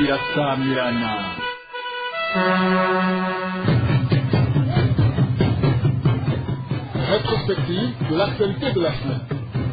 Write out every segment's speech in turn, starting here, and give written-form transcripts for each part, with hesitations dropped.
irasamirana. Rétrospective de l'actualité de la semaine.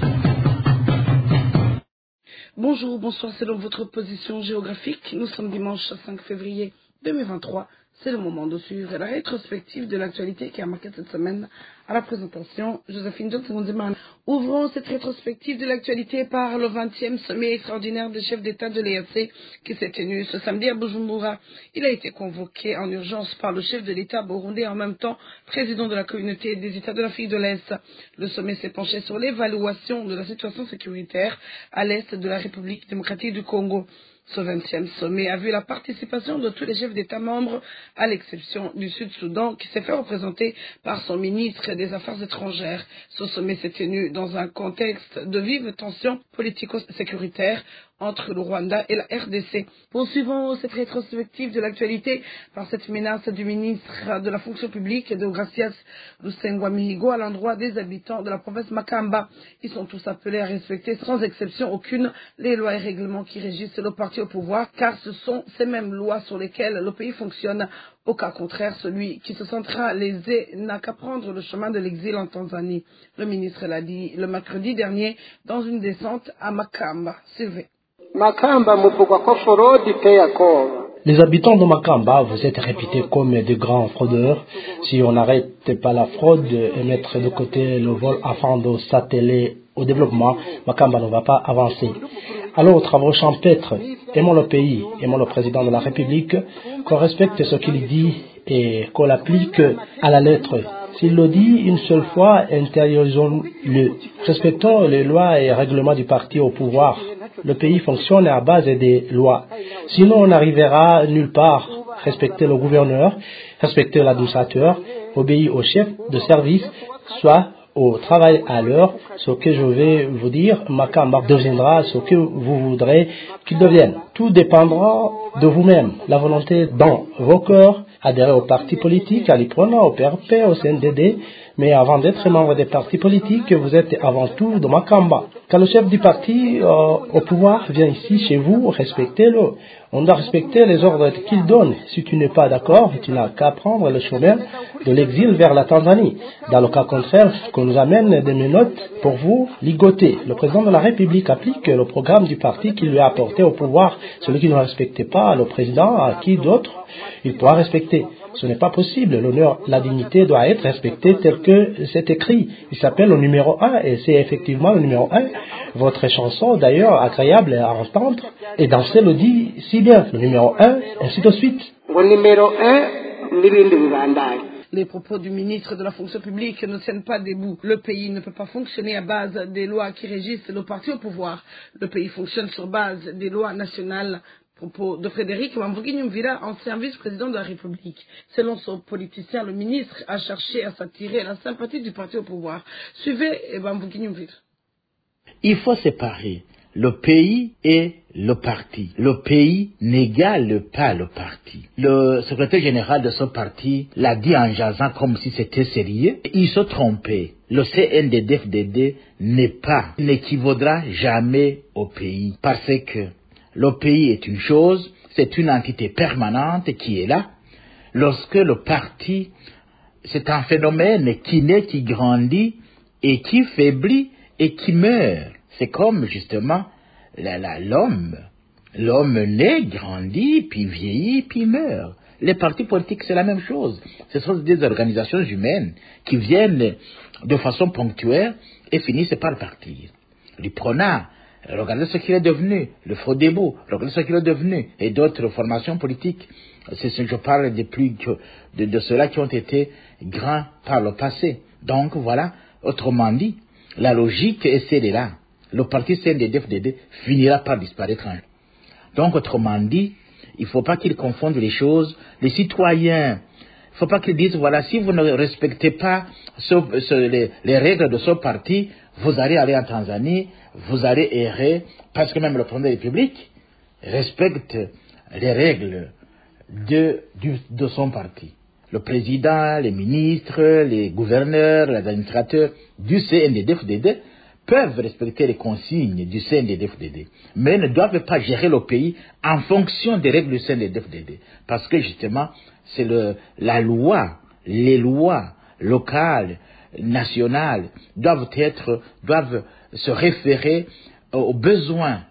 Bonjour, bonsoir, selon votre position géographique. Nous sommes dimanche 5 février 2023. C'est le moment de suivre la rétrospective de l'actualité qui a marqué cette semaine. À la présentation, Joséphine Johnson-Ziman. Ouvrons cette rétrospective de l'actualité par le 20e sommet extraordinaire des chefs d'État de l'EAC qui s'est tenu ce samedi à Bujumbura. Il a été convoqué en urgence par le chef de l'État burundais, en même temps président de la communauté des États de l'Afrique de l'Est. Le sommet s'est penché sur l'évaluation de la situation sécuritaire à l'Est de la République démocratique du Congo. Ce 20e sommet a vu la participation de tous les chefs d'État membres, à l'exception du Sud-Soudan, qui s'est fait représenter par son ministre des Affaires étrangères. Ce sommet s'est tenu dans un contexte de vives tensions politico-sécuritaires entre le Rwanda et la RDC. Poursuivons cette rétrospective de l'actualité par cette menace du ministre de la fonction publique, Deogracias Lusengwa Mihigo, à l'endroit des habitants de la province Makamba. Ils sont tous appelés à respecter sans exception aucune les lois et règlements qui régissent le parti au pouvoir, car ce sont ces mêmes lois sur lesquelles le pays fonctionne. Au cas contraire, celui qui se sentira lésé n'a qu'à prendre le chemin de l'exil en Tanzanie. Le ministre l'a dit le mercredi dernier dans une descente à Makamba. Sylvain. Les habitants de Makamba, vous êtes réputés comme de grands fraudeurs. Si on n'arrête pas la fraude et mettre de côté le vol afin de s'atteler au développement, Makamba ne va pas avancer. Alors, travaux champêtres, aimons le pays, aimons le président de la République, qu'on respecte ce qu'il dit et qu'on l'applique à la lettre. S'il le dit une seule fois, intériorisons-le. Respectons les lois et règlements du parti au pouvoir. Le pays fonctionne à base des lois. Sinon, on n'arrivera nulle part. Respectez le gouverneur, respectez l'administrateur, obéir au chef de service, soit au travail à l'heure. Ce que je vais vous dire, Makamba deviendra ce que vous voudrez qu'il devienne. Tout dépendra de vous-même. La volonté dans vos cœurs, adhérer au parti politique, à l'IPRONA, au PRP, au CNDD, mais avant d'être membre des partis politiques, vous êtes avant tout de Makamba. Quand le chef du parti au pouvoir vient ici chez vous, respectez-le. On doit respecter les ordres qu'il donne. Si tu n'es pas d'accord, tu n'as qu'à prendre le chemin de l'exil vers la Tanzanie. Dans le cas contraire, qu'on nous amène des menottes pour vous ligoter. Le président de la République applique le programme du parti qui lui a apporté au pouvoir. Celui qui ne respecte pas le président, à qui d'autre il pourra respecter. Ce n'est pas possible. L'honneur, la dignité doit être respectée tel que c'est écrit. Il s'appelle le numéro 1 et c'est effectivement le numéro 1. Votre chanson, d'ailleurs, agréable à entendre, et danser le dit si bien. Le numéro 1, ainsi de suite. Les propos du ministre de la fonction publique ne tiennent pas debout. Le pays ne peut pas fonctionner à base des lois qui régissent le parti au pouvoir. Le pays fonctionne sur base des lois nationales. Propos de Frédéric Wamvugi-Nyumvira, ancien vice-président de la République. Selon son politicien, le ministre a cherché à s'attirer la sympathie du parti au pouvoir. Suivez Wamvugi-Nyumvira. Il faut séparer le pays et le parti. Le pays n'égale pas le parti. Le secrétaire général de ce parti l'a dit en jasant comme si c'était sérieux. Il se trompait. Le CNDD-FDD n'équivaudra jamais au pays. Parce que le pays est une chose, c'est une entité permanente qui est là. Lorsque le parti, c'est un phénomène qui naît, qui grandit et qui faiblit et qui meurt. C'est comme justement l'homme. L'homme naît, grandit, puis vieillit, puis meurt. Les partis politiques, c'est la même chose. Ce sont des organisations humaines qui viennent de façon ponctuelle et finissent par partir. L'IPRONA, regardez ce qu'il est devenu, le FRODEBO, regardez ce qu'il est devenu, et d'autres formations politiques. Je parle de ceux-là qui ont été grands par le passé. Donc voilà, autrement dit, la logique est celle-là. Le parti CNDD-FDD finira par disparaître un jour. Donc autrement dit, il ne faut pas qu'ils confondent les choses. Les citoyens, il ne faut pas qu'ils disent, voilà, si vous ne respectez pas les règles de ce parti, vous allez aller en Tanzanie, vous allez errer, parce que même le président de la République respecte les règles de son parti. Le président, les ministres, les gouverneurs, les administrateurs du CNDD-FDD peuvent respecter les consignes du CNDD-FDD, mais ne doivent pas gérer le pays en fonction des règles du CNDD-FDD. Parce que justement, c'est la loi, les lois locales, nationales, doivent se référer aux besoins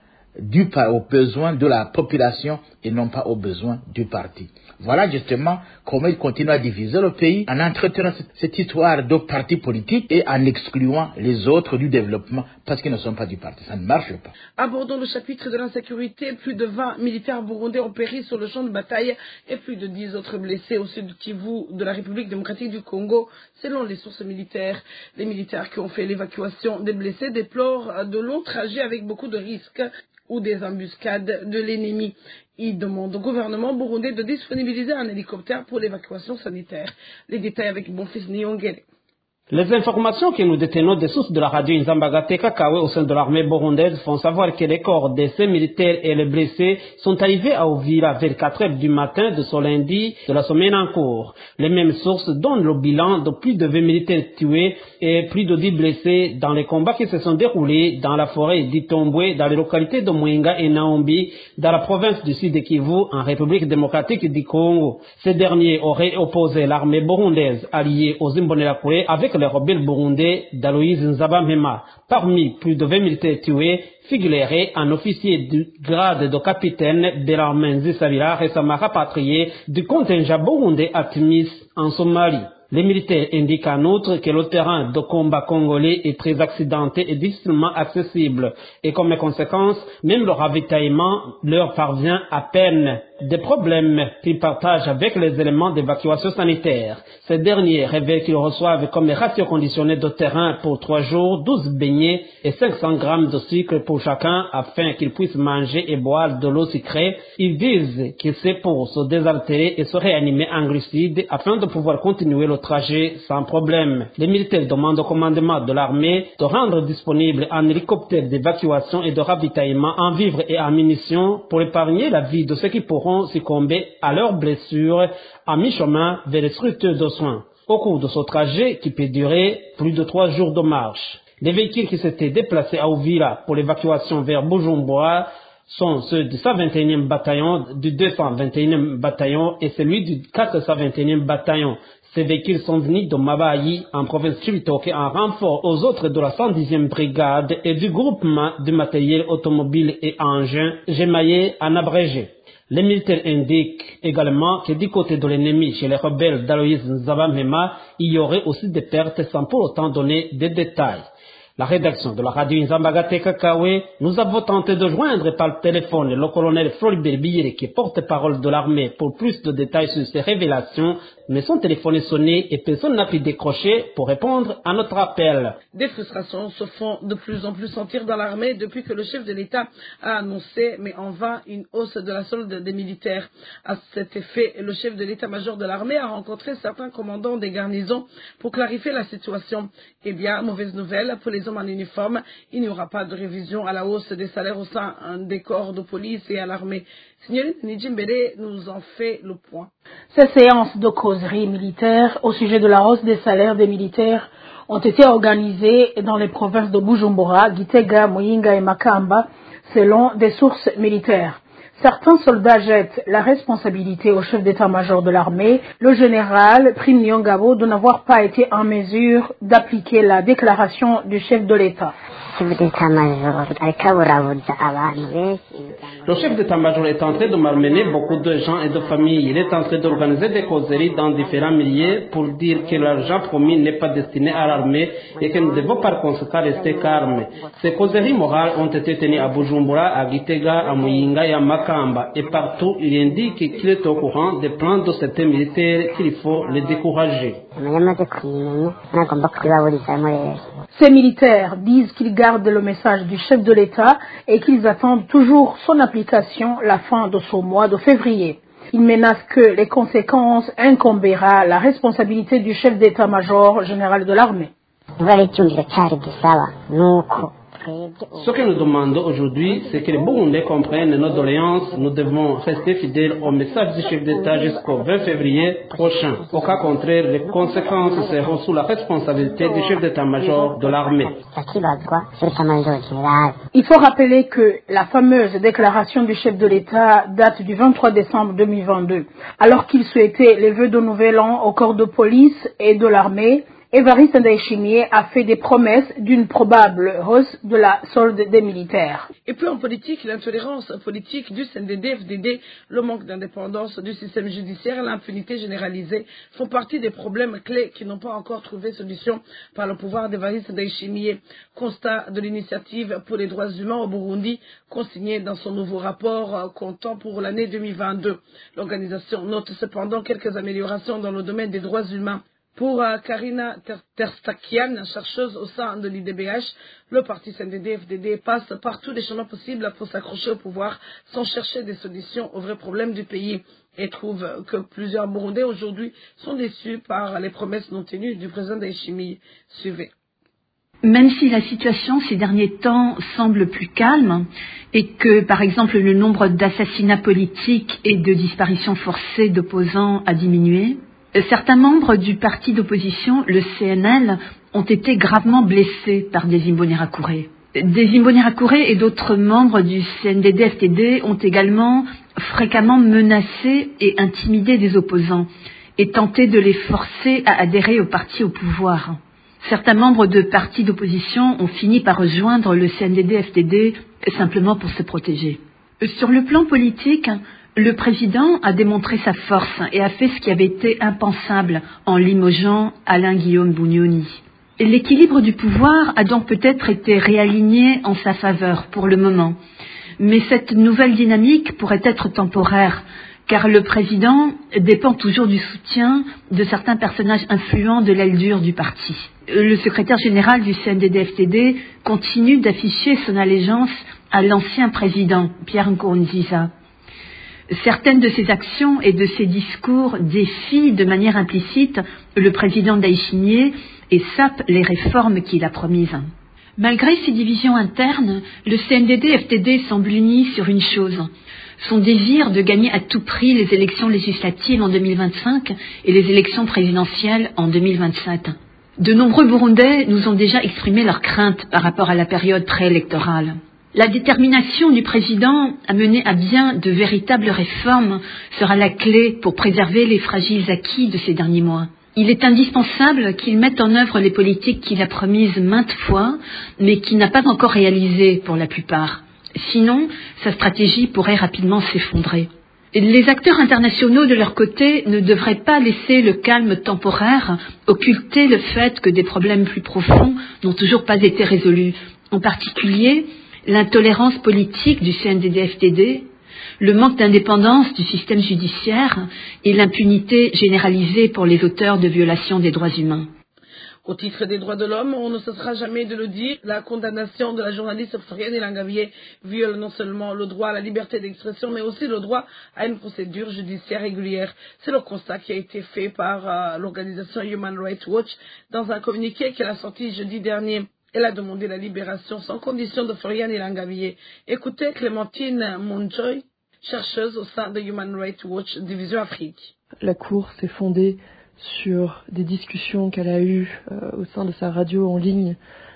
de la population et non pas aux besoins du parti. Voilà justement comment il continue à diviser le pays en entretenant cette histoire de parti politique et en excluant les autres du développement parce qu'ils ne sont pas du parti. Ça ne marche pas. Abordons le chapitre de l'insécurité. Plus de 20 militaires burundais ont péri sur le champ de bataille et plus de 10 autres blessés au sud du Kivu de la République démocratique du Congo, selon les sources militaires. Les militaires qui ont fait l'évacuation des blessés déplorent de longs trajets avec beaucoup de risques ou des embuscades de l'ennemi. Il demande au gouvernement burundais de disponibiliser un hélicoptère pour l'évacuation sanitaire. Les détails avec Bonfils Nyongere. Les informations que nous détenons des sources de la radio Nzambagate Kakawe au sein de l'armée burundaise font savoir que les corps de ces militaires et les blessés sont arrivés à Uvira vers 4 heures du matin de ce lundi de la semaine en cours. Les mêmes sources donnent le bilan de plus de 20 militaires tués et plus de 10 blessés dans les combats qui se sont déroulés dans la forêt d'Itombwe, dans les localités de Mwenga et Naombi, dans la province du Sud Kivu, en République démocratique du Congo. Ces derniers auraient opposé l'armée burundaise alliée aux Imbonerakure avec les rebelles burundais d'Aloïse Nzabamhema. Parmi plus de 20 militaires tués, figurait un officier du grade de capitaine de l'armée Nzisabira récemment rapatrié du contingent burundais à Tunis en Somalie. Les militaires indiquent en outre que le terrain de combat congolais est très accidenté et difficilement accessible et comme conséquence, même le ravitaillement leur parvient à peine. Des problèmes qu'ils partagent avec les éléments d'évacuation sanitaire. Ces derniers révèlent qu'ils reçoivent comme ratio conditionné de terrain pour 3 jours 12 beignets et 500 grammes de sucre pour chacun afin qu'ils puissent manger et boire de l'eau sucrée. Ils disent que c'est pour se désaltérer et se réanimer en glucides afin de pouvoir continuer le trajet sans problème. Les militaires demandent au commandement de l'armée de rendre disponible un hélicoptère d'évacuation et de ravitaillement en vivres et en munitions pour épargner la vie de ceux qui pourront succomber à leurs blessures à mi-chemin vers les structures de soins. Au cours de ce trajet qui peut durer plus de 3 jours de marche, les véhicules qui s'étaient déplacés à Uvira pour l'évacuation vers Bujumbura sont ceux du 121e bataillon, du 221e bataillon et celui du 421e bataillon. Ces véhicules sont venus de Mabayi, en province Chibitoke, en renfort aux autres de la 110e brigade et du groupement du matériel automobile et engins, Gemaye en abrégé. Les militaires indiquent également que du côté de l'ennemi, chez les rebelles d'Aloïse Nzabamhema, il y aurait aussi des pertes sans pour autant donner des détails. La rédaction de la radio Nzambagate Kakawe, nous avons tenté de joindre par téléphone le colonel Floribert Biyere qui est porte-parole de l'armée pour plus de détails sur ces révélations, mais son téléphone est sonné et personne n'a pu décrocher pour répondre à notre appel. Des frustrations se font de plus en plus sentir dans l'armée depuis que le chef de l'État a annoncé, mais en vain, une hausse de la solde des militaires. À cet effet, le chef de l'état-major de l'armée a rencontré certains commandants des garnisons pour clarifier la situation. Eh bien, mauvaise nouvelle pour les hommes en uniforme, il n'y aura pas de révision à la hausse des salaires au sein des corps de police et à l'armée. Signorine Nidjimbele nous en fait le point. Ces séances de causerie militaire au sujet de la hausse des salaires des militaires ont été organisées dans les provinces de Bujumbura, Gitega, Muyinga et Makamba, selon des sources militaires. Certains soldats jettent la responsabilité au chef d'état-major de l'armée, le général Prime Nyongabo, de n'avoir pas été en mesure d'appliquer la déclaration du chef de l'État. Le chef d'état-major est en train de malmener beaucoup de gens et de familles. Il est en train d'organiser des causeries dans différents milieux pour dire que l'argent promis n'est pas destiné à l'armée et que nous devons par conséquent rester calmes. Ces causeries morales ont été tenues à Bujumbura, à Gitega, à Muyinga et à Makamba. Et partout, il indique qu'il est au courant des plans de certains militaires qu'il faut les décourager. Ces militaires disent qu'ils gardent le message du chef de l'État et qu'ils attendent toujours son application la fin de ce mois de février. Ils menacent que les conséquences incombera la responsabilité du chef d'état-major général de l'armée. Ce que nous demandons aujourd'hui, c'est que les Burundais comprennent nos doléances. Nous devons rester fidèles au message du chef d'État jusqu'au 20 février prochain. Au cas contraire, les conséquences seront sous la responsabilité du chef d'état-major de l'armée. Il faut rappeler que la fameuse déclaration du chef de l'État date du 23 décembre 2022. Alors qu'il souhaitait les vœux de nouvel an au corps de police et de l'armée, Évariste Ndayishimiye a fait des promesses d'une probable hausse de la solde des militaires. Et puis en politique, l'intolérance politique du CNDD-FDD, le manque d'indépendance du système judiciaire et l'impunité généralisée font partie des problèmes clés qui n'ont pas encore trouvé solution par le pouvoir d'Évariste Ndayishimiye. Constat de l'initiative pour les droits humains au Burundi, consigné dans son nouveau rapport comptant pour l'année 2022. L'organisation note cependant quelques améliorations dans le domaine des droits humains. Pour Karina Terstakian, chercheuse au sein de l'IDBH, le parti CNDD-FDD passe par tous les chemins possibles pour s'accrocher au pouvoir sans chercher des solutions aux vrais problèmes du pays et trouve que plusieurs Burundais aujourd'hui sont déçus par les promesses non tenues du président Ndayishimiye. Suivez. Même si la situation ces derniers temps semble plus calme et que, par exemple, le nombre d'assassinats politiques et de disparitions forcées d'opposants a diminué, certains membres du parti d'opposition, le CNL, ont été gravement blessés par des Imbonerakure. Des Imbonerakure et d'autres membres du CNDD-FDD ont également fréquemment menacé et intimidé des opposants et tenté de les forcer à adhérer au parti au pouvoir. Certains membres de partis d'opposition ont fini par rejoindre le CNDD-FDD simplement pour se protéger. Sur le plan politique, le président a démontré sa force et a fait ce qui avait été impensable en limogeant Alain-Guillaume Bunyoni. L'équilibre du pouvoir a donc peut-être été réaligné en sa faveur pour le moment. Mais cette nouvelle dynamique pourrait être temporaire, car le président dépend toujours du soutien de certains personnages influents de l'aile dure du parti. Le secrétaire général du CNDD-FDD continue d'afficher son allégeance à l'ancien président, Pierre Nkurunziza. Certaines de ses actions et de ses discours défient de manière implicite le président Ndayishimiye et sapent les réformes qu'il a promises. Malgré ces divisions internes, le CNDD-FDD semble uni sur une chose, son désir de gagner à tout prix les élections législatives en 2025 et les élections présidentielles en 2027. De nombreux Burundais nous ont déjà exprimé leurs craintes par rapport à la période préélectorale. La détermination du président à mener à bien de véritables réformes sera la clé pour préserver les fragiles acquis de ces derniers mois. Il est indispensable qu'il mette en œuvre les politiques qu'il a promises maintes fois, mais qu'il n'a pas encore réalisées pour la plupart. Sinon, sa stratégie pourrait rapidement s'effondrer. Les acteurs internationaux, de leur côté, ne devraient pas laisser le calme temporaire occulter le fait que des problèmes plus profonds n'ont toujours pas été résolus. En particulier, l'intolérance politique du CNDD-FDD, le manque d'indépendance du système judiciaire et l'impunité généralisée pour les auteurs de violations des droits humains. Au titre des droits de l'homme, on ne cessera jamais de le dire, la condamnation de la journaliste Floriane Ilangavier viole non seulement le droit à la liberté d'expression, mais aussi le droit à une procédure judiciaire régulière. C'est le constat qui a été fait par l'organisation Human Rights Watch dans un communiqué qu'elle a sorti jeudi dernier. Elle a demandé la libération sans condition de Floriane Ilangavier. Écoutez Clémentine Monjoy, chercheuse au sein de Human Rights Watch Division Afrique. La Cour s'est fondée sur des discussions qu'elle a eues au sein de sa radio en ligne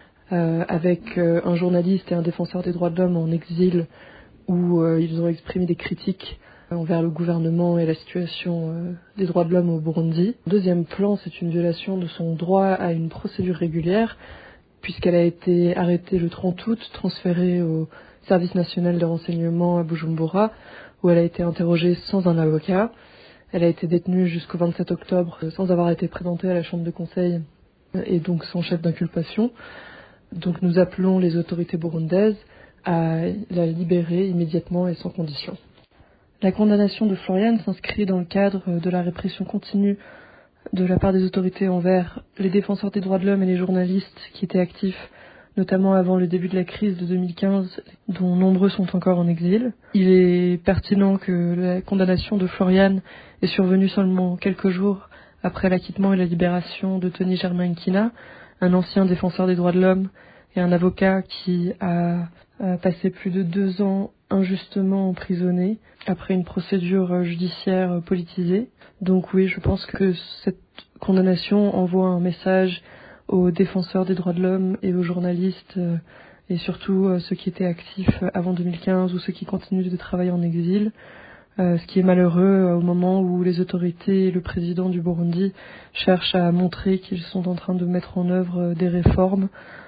avec un journaliste et un défenseur des droits de l'homme en exil où ils ont exprimé des critiques envers le gouvernement et la situation des droits de l'homme au Burundi. Deuxième plan, c'est une violation de son droit à une procédure régulière puisqu'elle a été arrêtée le 30 août, transférée au service national de renseignement à Bujumbura où elle a été interrogée sans un avocat. Elle a été détenue jusqu'au 27 octobre sans avoir été présentée à la chambre de conseil et donc sans chef d'inculpation. Donc nous appelons les autorités burundaises à la libérer immédiatement et sans condition. La condamnation de Floriane s'inscrit dans le cadre de la répression continue de la part des autorités envers les défenseurs des droits de l'homme et les journalistes qui étaient actifs, notamment avant le début de la crise de 2015, dont nombreux sont encore en exil. Il est pertinent que la condamnation de Floriane est survenue seulement quelques jours après l'acquittement et la libération de Tony Germain Nkina, un ancien défenseur des droits de l'homme et un avocat qui a passé plus de 2 ans injustement emprisonné après une procédure judiciaire politisée. Donc oui, je pense que cette condamnation envoie un message aux défenseurs des droits de l'homme et aux journalistes et surtout ceux qui étaient actifs avant 2015 ou ceux qui continuent de travailler en exil. Ce qui est malheureux au moment où les autorités et le président du Burundi cherchent à montrer qu'ils sont en train de mettre en œuvre des réformes.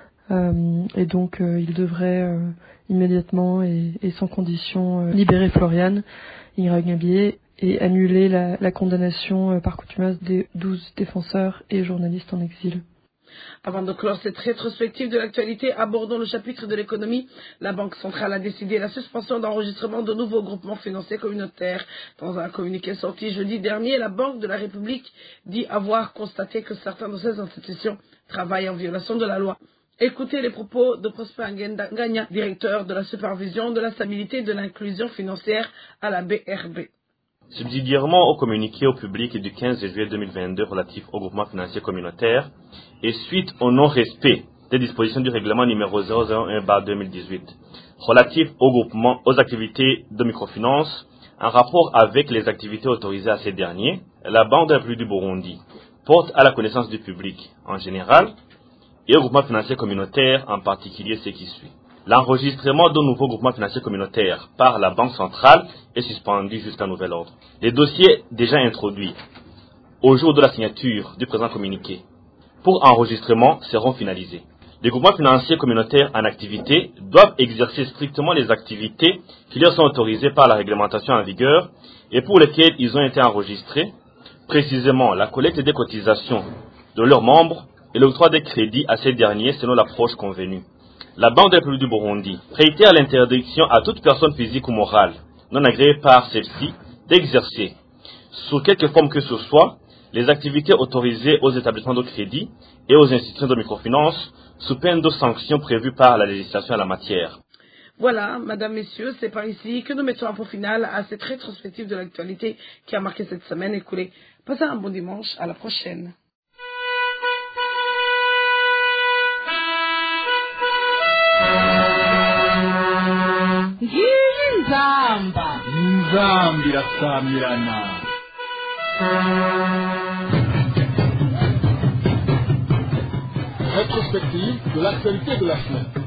Et donc ils devraient immédiatement et sans condition libérer Florian Ingabire et annuler la condamnation par contumace des 12 défenseurs et journalistes en exil. Avant de clore cette rétrospective de l'actualité, abordons le chapitre de l'économie. La Banque centrale a décidé la suspension d'enregistrement de nouveaux groupements financiers communautaires. Dans un communiqué sorti jeudi dernier, la Banque de la République dit avoir constaté que certaines de ces institutions travaillent en violation de la loi. Écoutez les propos de Prosper Nganya, directeur de la supervision de la stabilité et de l'inclusion financière à la BRB. Subsidiairement au communiqué au public du 15 juillet 2022 relatif au groupement financier communautaire et suite au non-respect des dispositions du règlement numéro 001/2018 relatif au groupement aux activités de microfinance en rapport avec les activités autorisées à ces derniers, la Banque de la République du Burundi porte à la connaissance du public en général et au groupement financier communautaire en particulier ce qui suit. L'enregistrement d'un nouveau groupement financier communautaire par la Banque centrale est suspendu jusqu'à nouvel ordre. Les dossiers déjà introduits au jour de la signature du présent communiqué pour enregistrement seront finalisés. Les groupements financiers communautaires en activité doivent exercer strictement les activités qui leur sont autorisées par la réglementation en vigueur et pour lesquelles ils ont été enregistrés, précisément la collecte des cotisations de leurs membres et l'octroi des crédits à ces derniers selon l'approche convenue. La Banque de la République du Burundi réitère l'interdiction à toute personne physique ou morale non agréée par celle-ci d'exercer, sous quelque forme que ce soit, les activités autorisées aux établissements de crédit et aux institutions de microfinance sous peine de sanctions prévues par la législation en la matière. Voilà, mesdames, messieurs, c'est par ici que nous mettons un point final à cette rétrospective de l'actualité qui a marqué cette semaine écoulée. Passez un bon dimanche, à la prochaine. Nzambi irasamirana. Rétrospective de l'actualité de la semaine.